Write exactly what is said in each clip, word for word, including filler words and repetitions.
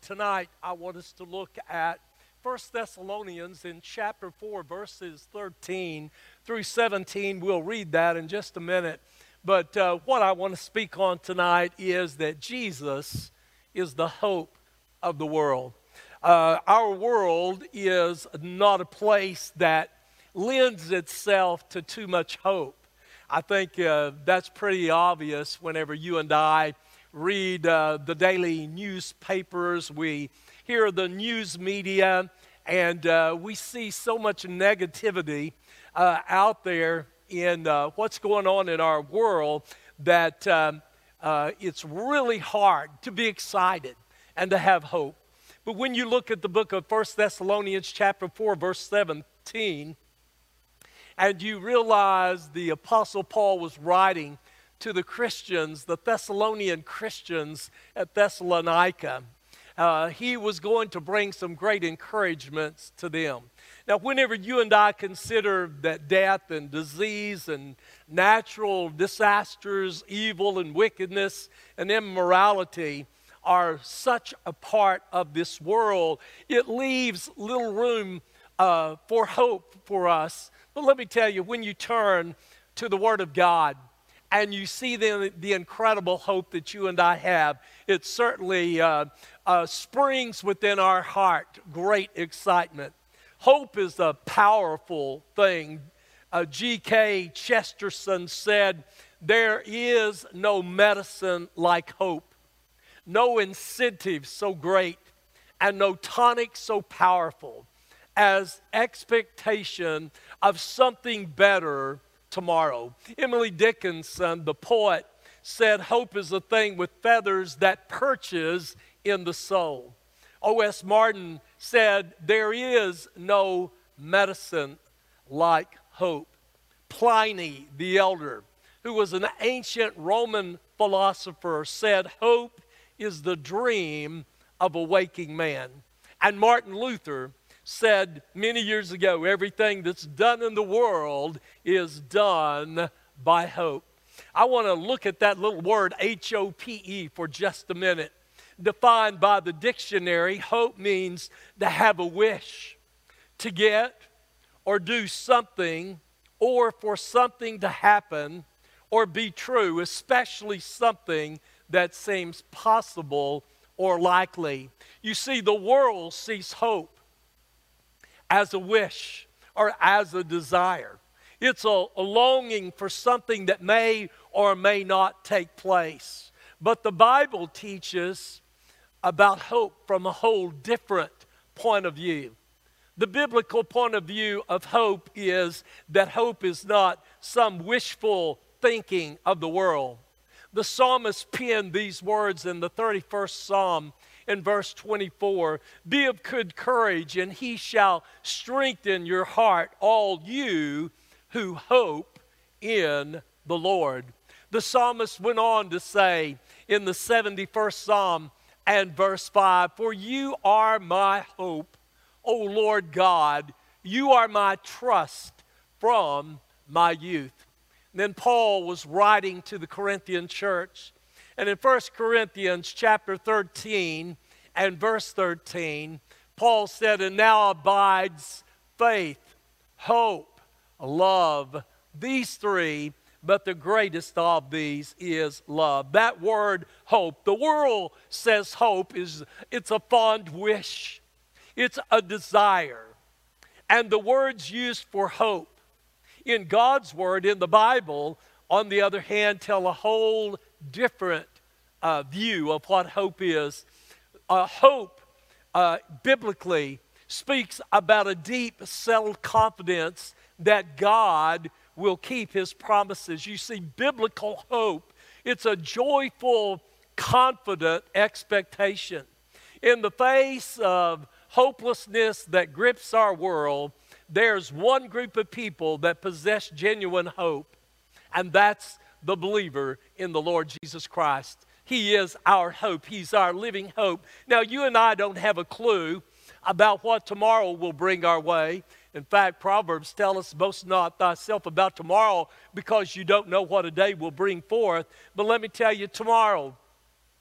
tonight I want us to look at First Thessalonians in chapter four, verses thirteen through seventeen. We'll read that in just a minute. But uh, what I want to speak on tonight is that Jesus is the hope of the world. Uh, our world is not a place that lends itself to too much hope. I think uh, that's pretty obvious whenever you and I read uh, the daily newspapers, we hear the news media, and uh, we see so much negativity uh, out there in uh, what's going on in our world that um, uh, it's really hard to be excited and to have hope. But when you look at the book of First Thessalonians chapter four, verse seventeen, and you realize the Apostle Paul was writing to the Christians, the Thessalonian Christians at Thessalonica, uh, he was going to bring some great encouragements to them. Now, whenever you and I consider that death and disease and natural disasters, evil and wickedness and immorality are such a part of this world, it leaves little room uh, for hope for us. But let me tell you, when you turn to the Word of God and you see the, the incredible hope that you and I have, it certainly uh, uh, springs within our heart great excitement. Hope is a powerful thing. Uh, G K Chesterton said, "There is no medicine like hope, no incentive so great, and no tonic so powerful as expectation of something better tomorrow." Emily Dickinson, the poet, said, "Hope is a thing with feathers that perches in the soul." O S Martin said, "There is no medicine like hope." Pliny the Elder, who was an ancient Roman philosopher, said, "Hope is the dream of a waking man." And Martin Luther said many years ago, everything that's done in the world is done by hope. I want to look at that little word H O P E for just a minute. Defined by the dictionary, hope means to have a wish, to get or do something, or for something to happen or be true, especially something that seems possible or likely. You see, the world sees hope as a wish or as a desire. It's a, a longing for something that may or may not take place. But the Bible teaches about hope from a whole different point of view. The biblical point of view of hope is that hope is not some wishful thinking of the world. The psalmist penned these words in the thirty-first Psalm in verse twenty-four, "Be of good courage, and he shall strengthen your heart, all you who hope in the Lord." The psalmist went on to say in the seventy-first Psalm and verse five, "For you are my hope, O Lord God, you are my trust from my youth." And then Paul was writing to the Corinthian church, and in First Corinthians chapter thirteen and verse thirteen, Paul said, "And now abides faith, hope, love, these three, but the greatest of these is love." That word hope, the world says hope is, it's a fond wish. It's a desire. And the words used for hope in God's Word, in the Bible, on the other hand, tell a whole different uh, view of what hope is. Uh, hope, uh, biblically, speaks about a deep, settled confidence that God will keep His promises. You see, biblical hope, it's a joyful, confident expectation. In the face of hopelessness that grips our world, there's one group of people that possess genuine hope, and that's the believer in the Lord Jesus Christ. He is our hope. He's our living hope. Now, you and I don't have a clue about what tomorrow will bring our way. In fact, Proverbs tell us, "Boast not thyself about tomorrow, because you don't know what a day will bring forth." But let me tell you, tomorrow,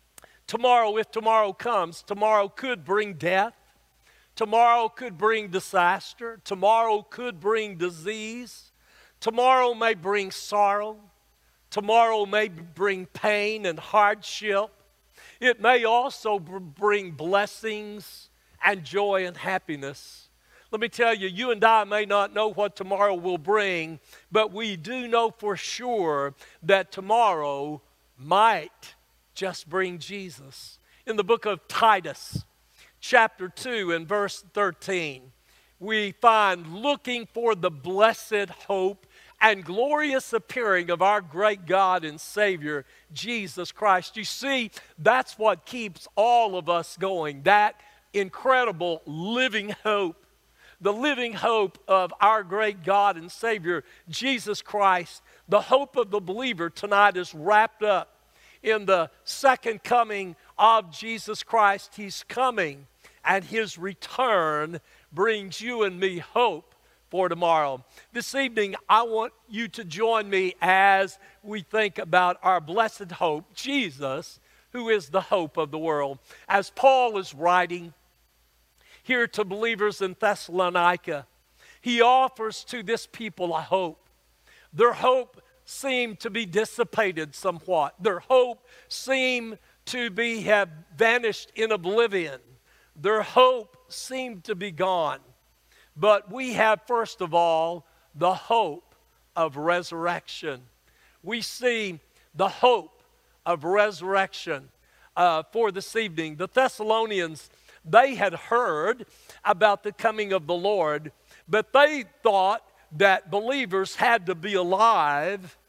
Tomorrow, if tomorrow comes, tomorrow could bring death. Tomorrow could bring disaster. Tomorrow could bring disease. Tomorrow may bring sorrow. Tomorrow may bring pain and hardship. It may also bring blessings and joy and happiness. Let me tell you, you and I may not know what tomorrow will bring, but we do know for sure that tomorrow might just bring Jesus. In the book of Titus, chapter two and verse thirteen, we find, looking for the blessed hope and glorious appearing of our great God and Savior, Jesus Christ. You see, that's what keeps all of us going, that incredible living hope. The living hope of our great God and Savior, Jesus Christ. The hope of the believer tonight is wrapped up in the second coming of Jesus Christ. He's coming, and His return brings you and me hope for tomorrow. This evening, I want you to join me as we think about our blessed hope, Jesus, who is the hope of the world. As Paul is writing here to believers in Thessalonica, he offers to this people a hope. Their hope seemed to be dissipated somewhat. Their hope seemed to be have vanished in oblivion. Their hope seemed to be gone. But we have, first of all, the hope of resurrection. We see the hope of resurrection uh, for this evening. The Thessalonians, they had heard about the coming of the Lord, but they thought that believers had to be alive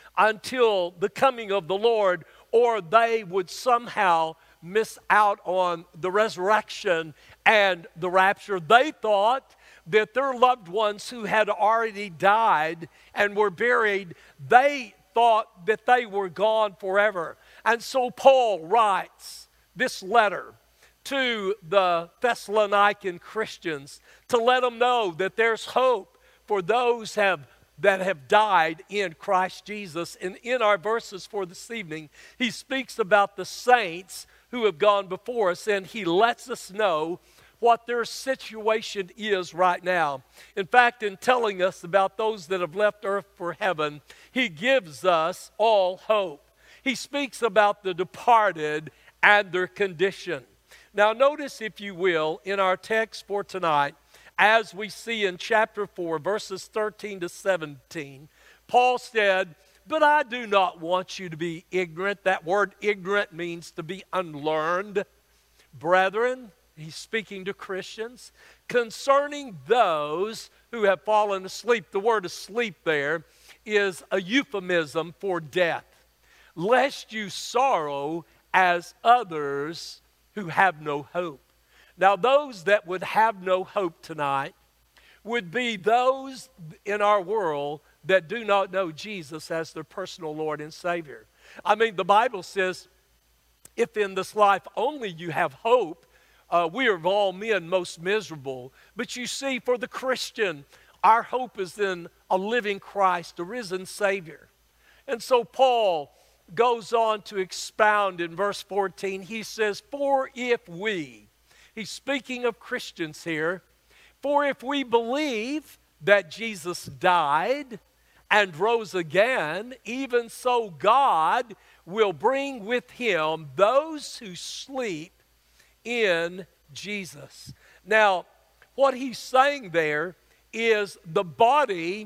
until the coming of the Lord, or they would somehow miss out on the resurrection and the rapture. They thought that their loved ones who had already died and were buried, they thought that they were gone forever. And so Paul writes this letter to the Thessalonican Christians to let them know that there's hope for those have, that have died in Christ Jesus. And in our verses for this evening, he speaks about the saints who have gone before us, and he lets us know what their situation is right now. In fact, in telling us about those that have left earth for heaven, he gives us all hope. He speaks about the departed and their condition. Now notice, if you will, in our text for tonight, as we see in chapter four, verses thirteen to seventeen, Paul said, "But I do not want you to be ignorant." That word ignorant means to be unlearned. "Brethren," he's speaking to Christians, "concerning those who have fallen asleep." The word asleep there is a euphemism for death. "Lest you sorrow as others who have no hope." Now, those that would have no hope tonight would be those in our world that do not know Jesus as their personal Lord and Savior. I mean, the Bible says, if in this life only you have hope, uh, we are of all men most miserable. But you see, for the Christian, our hope is in a living Christ, a risen Savior. And so Paul goes on to expound in verse fourteen. He says, "For if we," he's speaking of Christians here, "for if we believe that Jesus died and rose again, even so God will bring with him those who sleep in Jesus." Now, what he's saying there is the body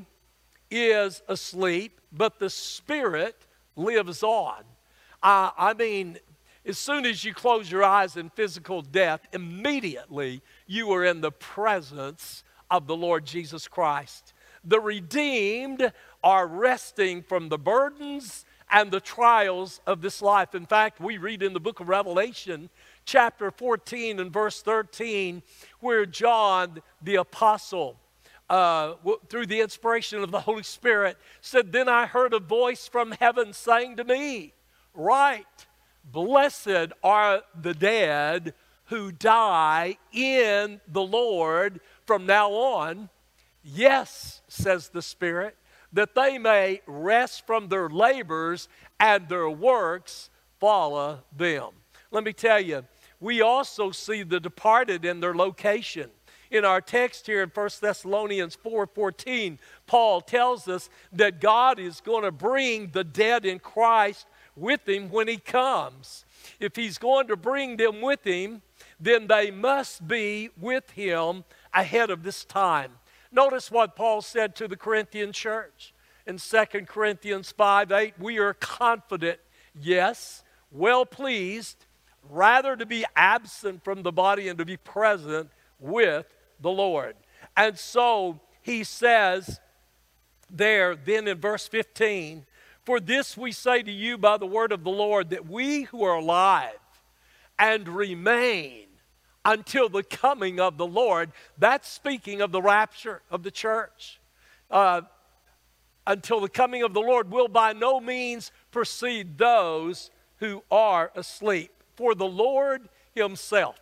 is asleep, but the spirit lives on. Uh, I mean, as soon as you close your eyes in physical death, immediately you are in the presence of the Lord Jesus Christ. The redeemed are resting from the burdens and the trials of this life. In fact, we read in the book of Revelation, chapter fourteen and verse thirteen, where John the apostle, uh, through the inspiration of the Holy Spirit, said, "Then I heard a voice from heaven saying to me, Write, blessed are the dead who die in the Lord from now on. Yes," says the Spirit, "that they may rest from their labors and their works follow them." Let me tell you, we also see the departed in their location. In our text here in First Thessalonians four fourteen, Paul tells us that God is going to bring the dead in Christ with him when he comes. If he's going to bring them with him, then they must be with him ahead of this time. Notice what Paul said to the Corinthian church in Second Corinthians five eight. We are confident, yes, well pleased, rather to be absent from the body and to be present with the Lord. And so he says there then in verse fifteen, for this we say to you by the word of the Lord, that we who are alive and remain until the coming of the Lord, that's speaking of the rapture of the church, uh, until the coming of the Lord will by no means precede those who are asleep. For the Lord himself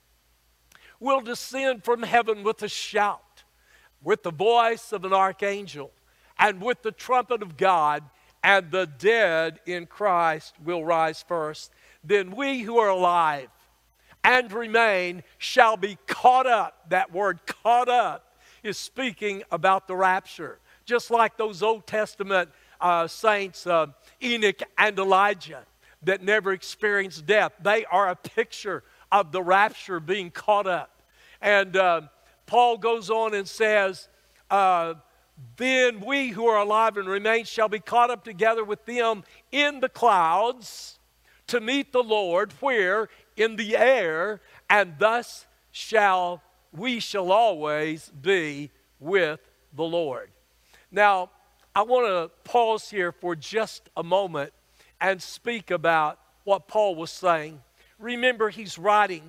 will descend from heaven with a shout, with the voice of an archangel, and with the trumpet of God, and the dead in Christ will rise first. Then we who are alive and remain shall be caught up. That word caught up is speaking about the rapture. Just like those Old Testament uh, saints, uh, Enoch and Elijah, that never experienced death. They are a picture of the rapture being caught up. And uh, Paul goes on and says, uh, then we who are alive and remain shall be caught up together with them in the clouds to meet the Lord, where? In the air, and thus shall we shall always be with the Lord. Now, I want to pause here for just a moment and speak about what Paul was saying. Remember, he's writing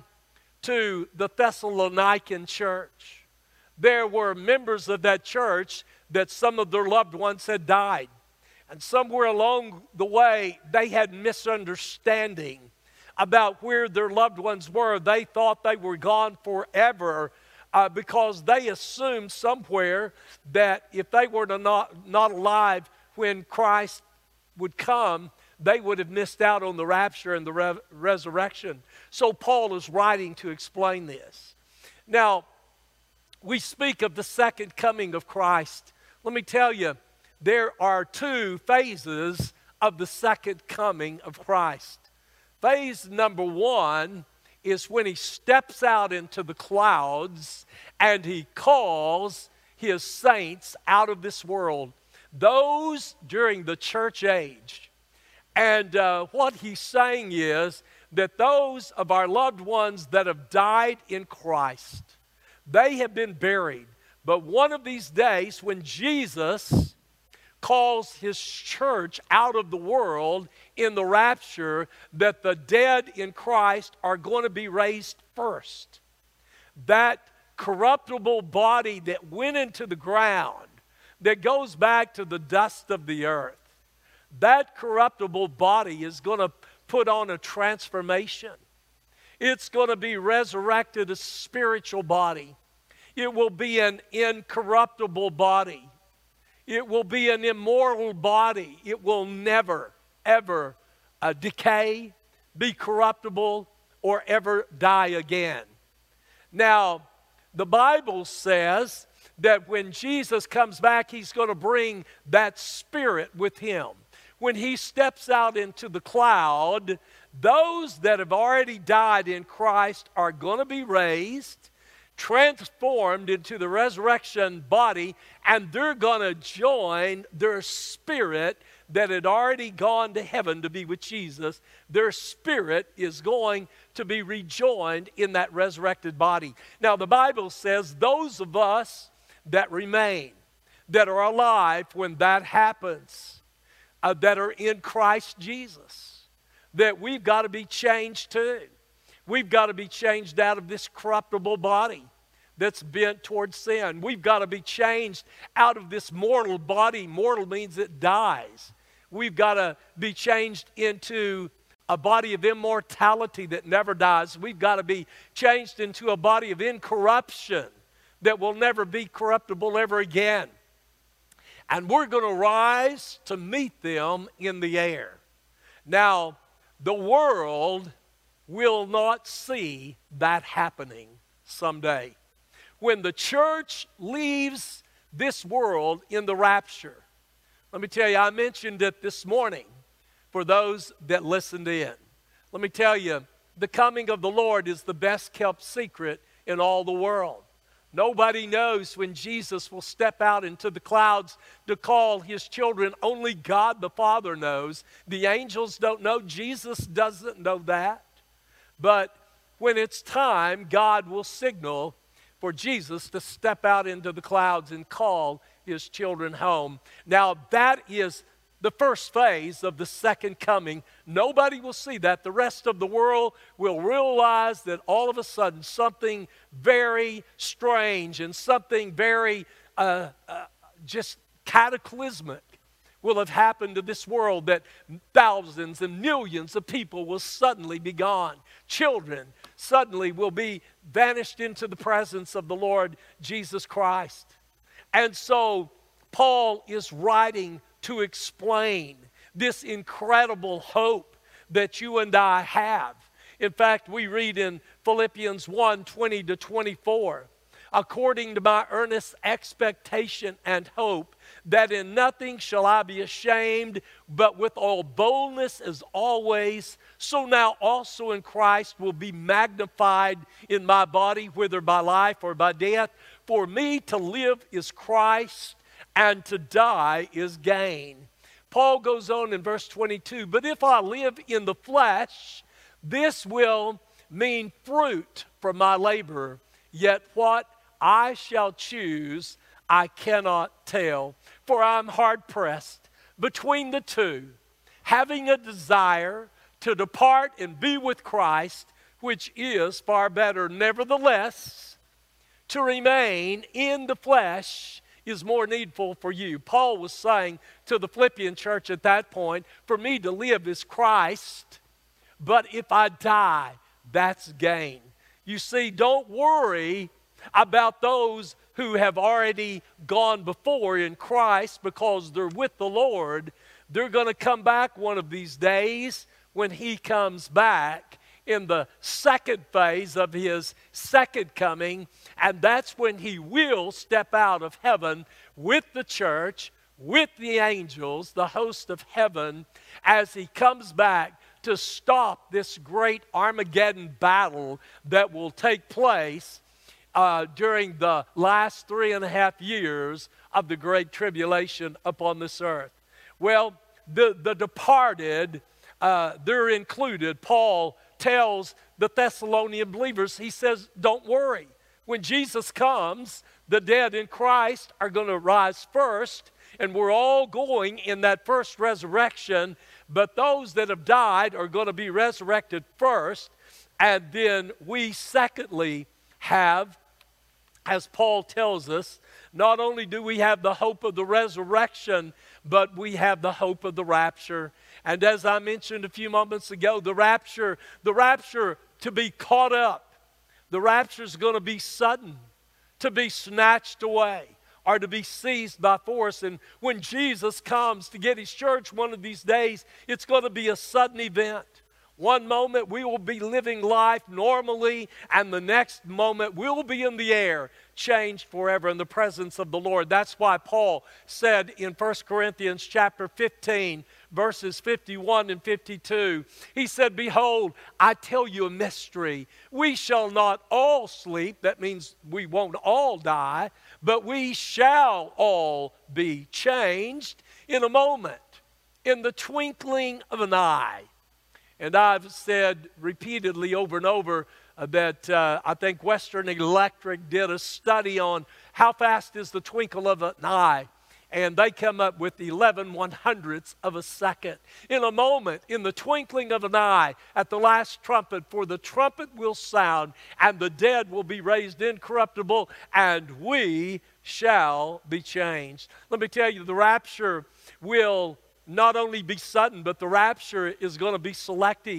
to the Thessalonican church. There were members of that church that some of their loved ones had died. And somewhere along the way, they had misunderstanding about where their loved ones were. They thought they were gone forever uh, because they assumed somewhere that if they were to not, not alive when Christ would come, they would have missed out on the rapture and the re- resurrection. So Paul is writing to explain this. Now, we speak of the second coming of Christ. Let me tell you, there are two phases of the second coming of Christ. Phase number one is when he steps out into the clouds and he calls his saints out of this world. Those during the church age. And uh, what he's saying is that those of our loved ones that have died in Christ, they have been buried. But one of these days, when Jesus calls his church out of the world in the rapture, that the dead in Christ are going to be raised first. That corruptible body that went into the ground, that goes back to the dust of the earth, that corruptible body is going to put on a transformation. It's going to be resurrected, a spiritual body. It will be an incorruptible body. It will be an immortal body. It will never, ever uh, decay, be corruptible, or ever die again. Now, the Bible says that when Jesus comes back, he's going to bring that spirit with him. When he steps out into the cloud, those that have already died in Christ are going to be raised, transformed into the resurrection body, and they're going to join their spirit that had already gone to heaven to be with Jesus. Their spirit is going to be rejoined in that resurrected body. Now, the Bible says those of us that remain, that are alive when that happens, uh, that are in Christ Jesus, that we've got to be changed too. We've got to be changed out of this corruptible body that's bent towards sin. We've got to be changed out of this mortal body. Mortal means it dies. We've got to be changed into a body of immortality that never dies. We've got to be changed into a body of incorruption that will never be corruptible ever again. And we're going to rise to meet them in the air. Now, the world will not see that happening someday. When the church leaves this world in the rapture, let me tell you, I mentioned it this morning for those that listened in. Let me tell you, the coming of the Lord is the best kept secret in all the world. Nobody knows when Jesus will step out into the clouds to call his children. Only God the Father knows. The angels don't know. Jesus doesn't know that. But when it's time, God will signal for Jesus to step out into the clouds and call his children home. Now, that is the first phase of the second coming. Nobody will see that. The rest of the world will realize that all of a sudden something very strange and something very uh, uh, just cataclysmic will have happened to this world, that thousands and millions of people will suddenly be gone. Children suddenly will be vanished into the presence of the Lord Jesus Christ. And so Paul is writing to explain this incredible hope that you and I have. In fact, we read in Philippians one, twenty to twenty-four, according to my earnest expectation and hope, that in nothing shall I be ashamed, but with all boldness as always, so now also in Christ will be magnified in my body, whether by life or by death. For me to live is Christ, and to die is gain. Paul goes on in verse twenty-two, but if I live in the flesh, this will mean fruit from my labor, yet what I shall choose I cannot tell, for I am hard pressed between the two, having a desire to depart and be with Christ, which is far better. Nevertheless, to remain in the flesh is more needful for you. Paul was saying to the Philippian church at that point, for me to live is Christ, but if I die, that's gain. You see, don't worry about those who have already gone before in Christ, because they're with the Lord. They're going to come back one of these days when he comes back in the second phase of his second coming, and that's when he will step out of heaven with the church, with the angels, the host of heaven, as he comes back to stop this great Armageddon battle that will take place uh, during the last three and a half years of the Great Tribulation upon this earth. Well, the, the departed, uh, they're included. Paul tells the Thessalonian believers, he says, don't worry. When Jesus comes, the dead in Christ are going to rise first, and we're all going in that first resurrection, but those that have died are going to be resurrected first, and then we secondly have, as Paul tells us, not only do we have the hope of the resurrection, but we have the hope of the rapture. And as I mentioned a few moments ago, the rapture, the rapture to be caught up, the rapture is going to be sudden, to be snatched away, or to be seized by force. And when Jesus comes to get his church one of these days, it's going to be a sudden event. One moment we will be living life normally, and the next moment we'll be in the air, changed forever in the presence of the Lord. That's why Paul said in First Corinthians chapter fifteen, verses fifty-one and fifty-two, he said, behold, I tell you a mystery. We shall not all sleep. That means we won't all die, but we shall all be changed in a moment, in the twinkling of an eye. And I've said repeatedly over and over uh, that uh, I think Western Electric did a study on how fast is the twinkle of an eye. And they come up with eleven one hundredths of a second. In a moment, in the twinkling of an eye, at the last trumpet, for the trumpet will sound, and the dead will be raised incorruptible, and we shall be changed. Let me tell you, the rapture will not only be sudden, but the rapture is going to be selective.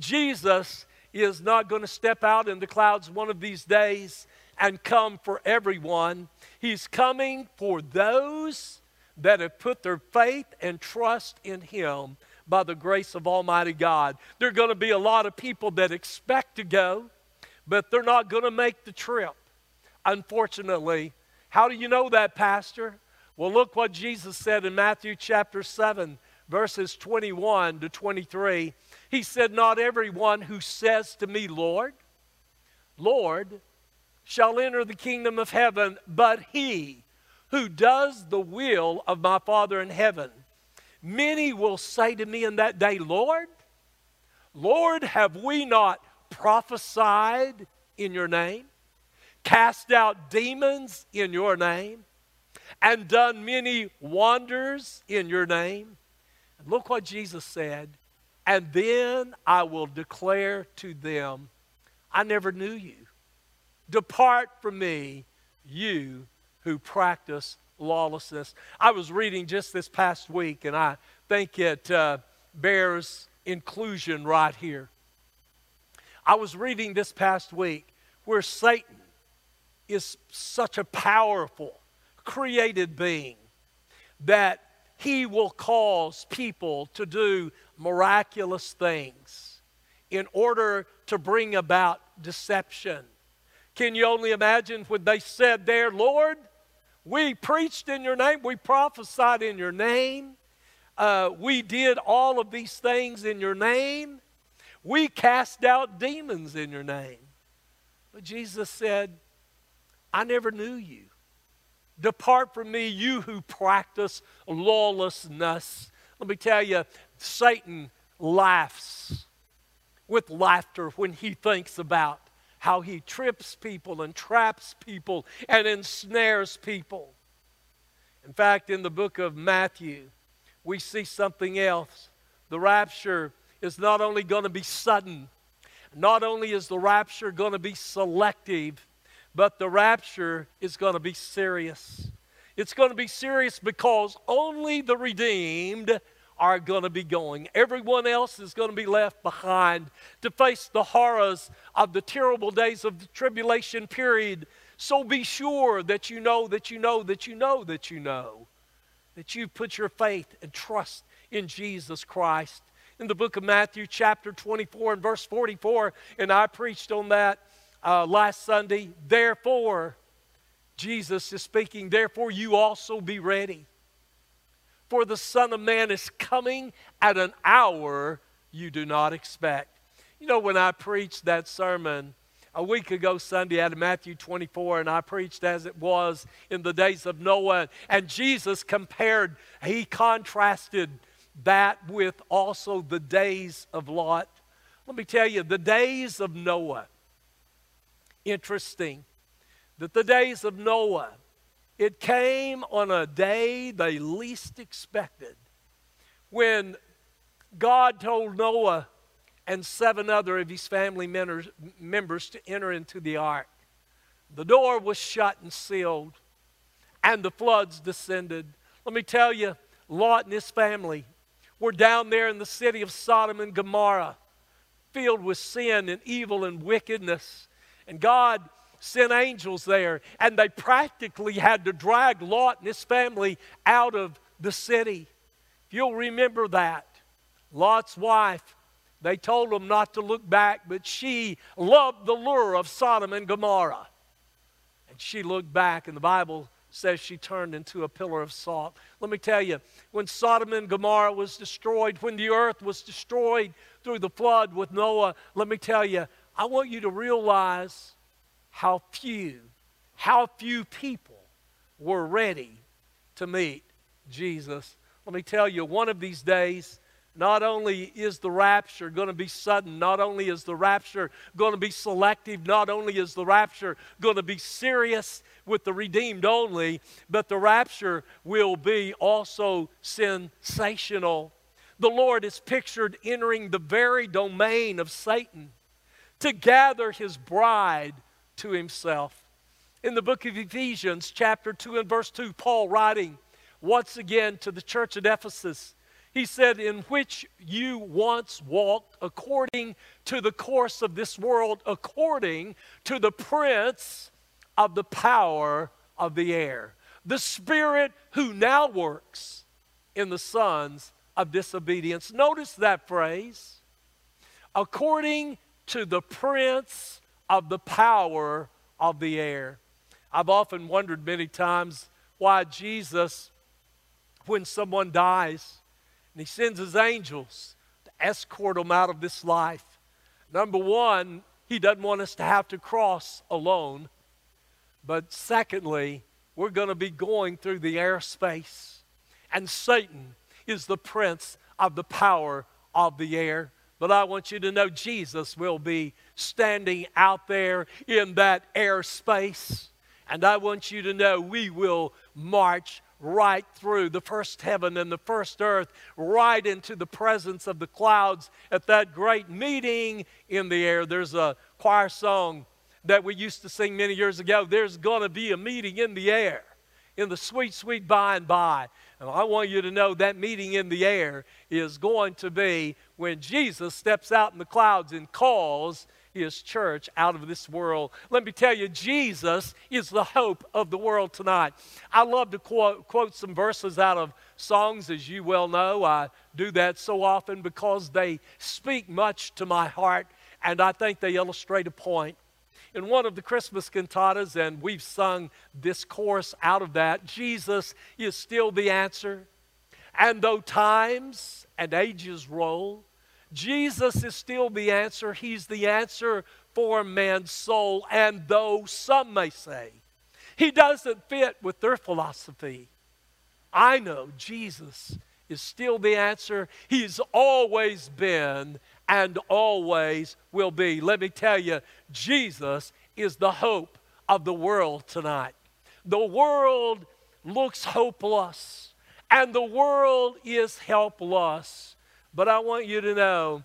Jesus is not going to step out in the clouds one of these days and come for everyone. He's coming for those that have put their faith and trust in him by the grace of Almighty God. There are going to be a lot of people that expect to go, but they're not going to make the trip, unfortunately. How do you know that, Pastor? Well, look what Jesus said in Matthew chapter seven, verses twenty-one to twenty-three. He said, "Not everyone who says to me, 'Lord, Lord,' shall enter the kingdom of heaven, but he who does the will of my Father in heaven. Many will say to me in that day, 'Lord, Lord, have we not prophesied in your name, cast out demons in your name, and done many wonders in your name?' And look what Jesus said, 'And then I will declare to them, I never knew you. Depart from me, you who practice lawlessness.'" I was reading just this past week, and I think it uh, bears inclusion right here. I was reading this past week where Satan is such a powerful, created being that he will cause people to do miraculous things in order to bring about deception. Can you only imagine when they said there, "Lord, we preached in your name, we prophesied in your name, uh, we did all of these things in your name, we cast out demons in your name." But Jesus said, "I never knew you. Depart from me, you who practice lawlessness." Let me tell you, Satan laughs with laughter when he thinks about how he trips people and traps people and ensnares people. In fact, in the book of Matthew, we see something else. The rapture is not only going to be sudden, not only is the rapture going to be selective, but the rapture is going to be serious. It's going to be serious because only the redeemed are going to be going. Everyone else is going to be left behind to face the horrors of the terrible days of the tribulation period. So be sure that you know, that you know, that you know, that you know, that you put your faith and trust in Jesus Christ. In the book of Matthew chapter twenty-four and verse forty-four, and I preached on that uh, last Sunday. Therefore, Jesus is speaking, therefore you also be ready. For the Son of Man is coming at an hour you do not expect. You know, when I preached that sermon a week ago Sunday out of Matthew twenty-four, and I preached as it was in the days of Noah, and Jesus compared, he contrasted that with also the days of Lot. Let me tell you, the days of Noah, interesting, that the days of Noah, it came on a day they least expected, when God told Noah and seven other of his family members to enter into the ark. The door was shut and sealed, and the floods descended. Let me tell you, Lot and his family were down there in the city of Sodom and Gomorrah, filled with sin and evil and wickedness. And God sent angels there, and they practically had to drag Lot and his family out of the city. If you'll remember that, Lot's wife, they told him not to look back, but she loved the lure of Sodom and Gomorrah. And she looked back, and the Bible says she turned into a pillar of salt. Let me tell you, when Sodom and Gomorrah was destroyed, when the earth was destroyed through the flood with Noah, let me tell you, I want you to realize how few, how few people were ready to meet Jesus. Let me tell you, one of these days, not only is the rapture going to be sudden, not only is the rapture going to be selective, not only is the rapture going to be serious with the redeemed only, but the rapture will be also sensational. The Lord is pictured entering the very domain of Satan to gather his bride to himself. In the book of Ephesians, chapter two and verse two, Paul writing once again to the church at Ephesus, he said, "In which you once walked according to the course of this world, according to the prince of the power of the air, the spirit who now works in the sons of disobedience. Notice that phrase. According to the prince of the power of the air. I've often wondered many times why Jesus, when someone dies, and he sends his angels to escort them out of this life. Number one, he doesn't want us to have to cross alone. But secondly, we're going to be going through the airspace. And Satan is the prince of the power of the air. But I want you to know Jesus will be standing out there in that airspace. And I want you to know we will march right through the first heaven and the first earth, right into the presence of the clouds at that great meeting in the air. There's a choir song that we used to sing many years ago. There's going to be a meeting in the air, in the sweet, sweet by and by. And I want you to know that meeting in the air is going to be when Jesus steps out in the clouds and calls his church out of this world. Let me tell you, Jesus is the hope of the world tonight. I love to quote, quote some verses out of songs, as you well know. I do that so often because they speak much to my heart, and I think they illustrate a point. In one of the Christmas cantatas, and we've sung this chorus out of that, Jesus is still the answer. And though times and ages roll, Jesus is still the answer. He's the answer for man's soul. And though some may say he doesn't fit with their philosophy, I know Jesus is still the answer. He's always been and always will be. Let me tell you, Jesus is the hope of the world tonight. The world looks hopeless, and the world is helpless. But I want you to know,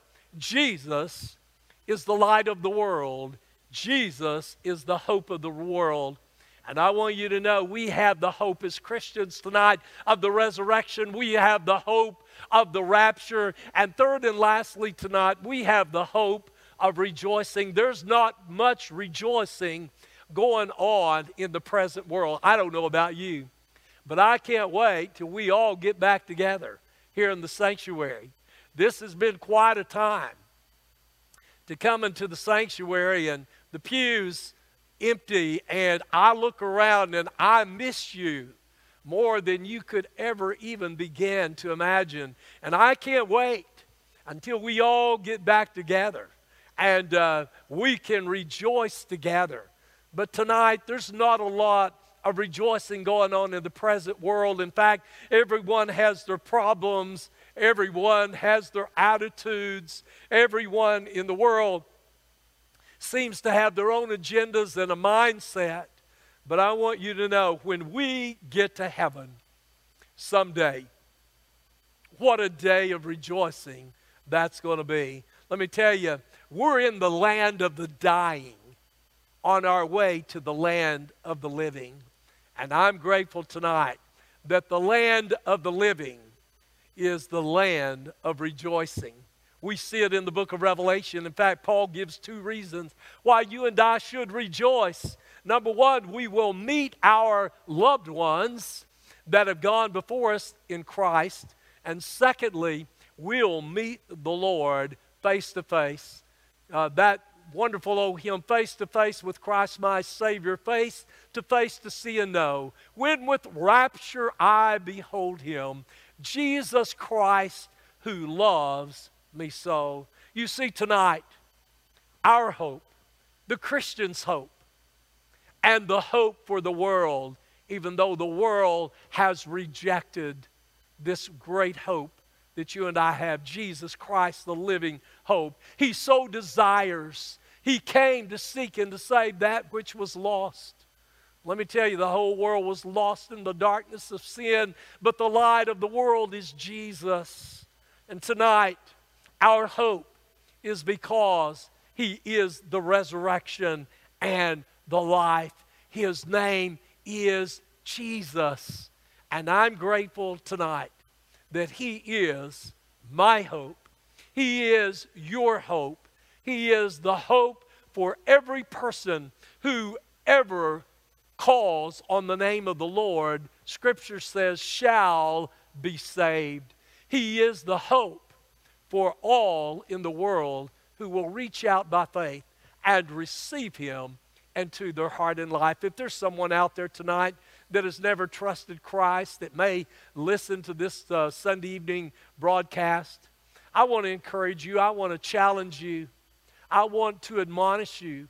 Jesus is the light of the world. Jesus is the hope of the world. And I want you to know we have the hope as Christians tonight of the resurrection. We have the hope of the rapture. And third and lastly tonight, we have the hope of rejoicing. There's not much rejoicing going on in the present world. I don't know about you, but I can't wait till we all get back together here in the sanctuary. This has been quite a time to come into the sanctuary and the pews empty, and I look around and I miss you more than you could ever even begin to imagine. And I can't wait until we all get back together and uh, we can rejoice together. But tonight, there's not a lot of rejoicing going on in the present world. In fact, everyone has their problems. Everyone has their attitudes. Everyone in the world seems to have their own agendas and a mindset. But I want you to know, when we get to heaven someday, what a day of rejoicing that's going to be. Let me tell you, we're in the land of the dying on our way to the land of the living. And I'm grateful tonight that the land of the living is the land of rejoicing. We see it in the book of Revelation. In fact, Paul gives two reasons why you and I should rejoice. Number one, we will meet our loved ones that have gone before us in Christ. And secondly, we'll meet the Lord face to face. Uh, that wonderful old hymn, face to face with Christ my Savior, face to face to see and know. When with rapture I behold him, Jesus Christ who loves me so. You see, tonight, our hope, the Christian's hope, and the hope for the world, even though the world has rejected this great hope that you and I have, Jesus Christ, the living hope. He so desires. He came to seek and to save that which was lost. Let me tell you, the whole world was lost in the darkness of sin, but the light of the world is Jesus. And tonight, our hope is because he is the resurrection and the life. His name is Jesus. And I'm grateful tonight that he is my hope. He is your hope. He is the hope for every person who ever calls on the name of the Lord, Scripture says, shall be saved. He is the hope for all in the world who will reach out by faith and receive him into their heart and life. If there's someone out there tonight that has never trusted Christ, that may listen to this uh, Sunday evening broadcast, I want to encourage you. I want to challenge you. I want to admonish you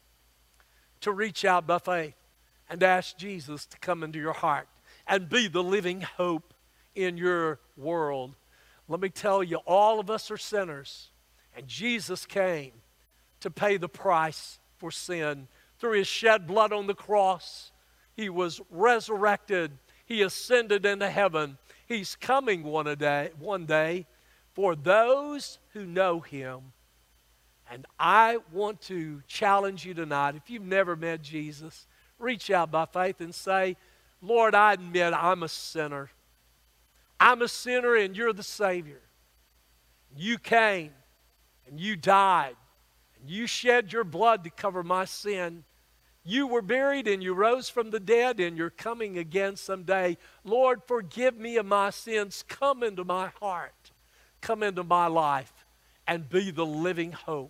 to reach out by faith and ask Jesus to come into your heart and be the living hope in your world. Let me tell you, all of us are sinners, and Jesus came to pay the price for sin. Through his shed blood on the cross, he was resurrected. He ascended into heaven. He's coming one day, one day for those who know him. And I want to challenge you tonight, if you've never met Jesus, reach out by faith and say, Lord, I admit I'm a sinner. I'm a sinner and you're the Savior. You came and you died and you shed your blood to cover my sin. You were buried and you rose from the dead and you're coming again someday. Lord, forgive me of my sins. Come into my heart. Come into my life and be the living hope.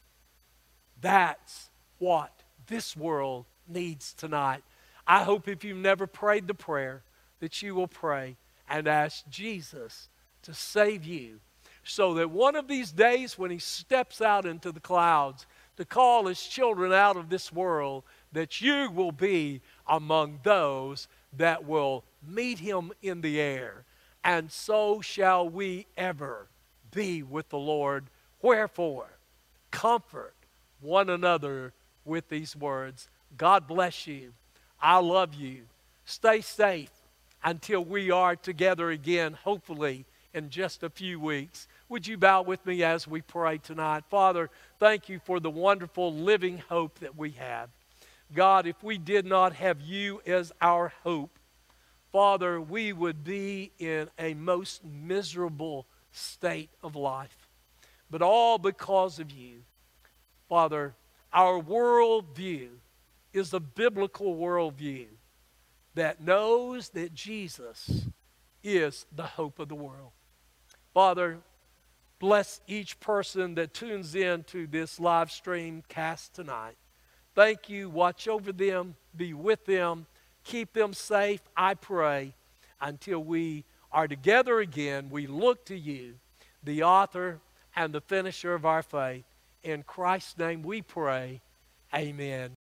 That's what this world needs tonight. I hope if you've never prayed the prayer that you will pray and ask Jesus to save you, so that one of these days when he steps out into the clouds to call his children out of this world, that you will be among those that will meet him in the air. And so shall we ever be with the Lord. Wherefore, comfort one another with these words. God bless you. I love you. Stay safe until we are together again, hopefully in just a few weeks. Would you bow with me as we pray tonight? Father, thank you for the wonderful living hope that we have. God, if we did not have you as our hope, Father, we would be in a most miserable state of life. But all because of you. Father, our worldview is a biblical worldview that knows that Jesus is the hope of the world. Father, bless each person that tunes in to this live stream cast tonight. Thank you. Watch over them. Be with them. Keep them safe, I pray, until we are together again. We look to you, the author and the finisher of our faith. In Christ's name we pray. Amen.